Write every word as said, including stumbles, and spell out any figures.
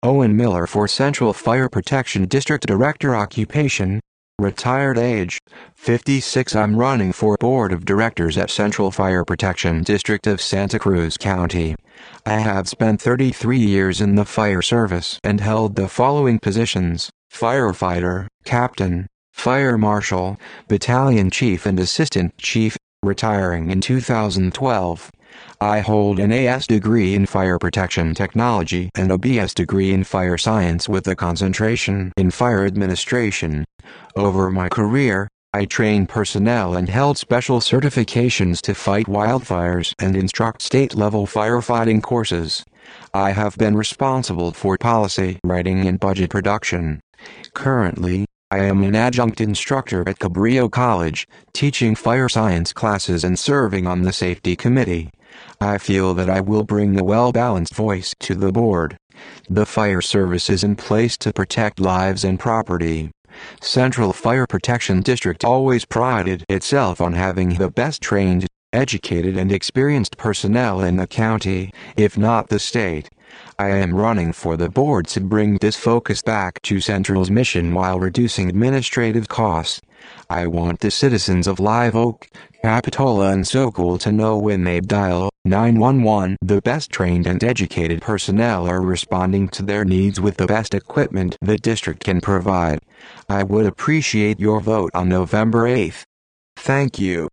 Owen Miller for Central Fire Protection District Director. Occupation: retired. Age: fifty-six. I'm running for Board of Directors at Central Fire Protection District of Santa Cruz County. I have spent thirty-three years in the fire service and held the following positions: firefighter, captain, fire marshal, battalion chief and assistant chief, retiring in two thousand twelve. I hold an A S degree in fire protection technology and a B S degree in fire science with a concentration in fire administration. Over my career, I trained personnel and held special certifications to fight wildfires and instruct state-level firefighting courses. I have been responsible for policy writing and budget production. Currently, I am an adjunct instructor at Cabrillo College, teaching fire science classes and serving on the safety committee. I feel that I will bring a well-balanced voice to the board. The fire service is in place to protect lives and property. Central Fire Protection District always prided itself on having the best trained, educated and experienced personnel in the county, if not the state. I am running for the board to bring this focus back to Central's mission while reducing administrative costs. I want the citizens of Live Oak, Capitola and Sokol to know when they dial nine one one, the best trained and educated personnel are responding to their needs with the best equipment the district can provide. I would appreciate your vote on November eighth. Thank you.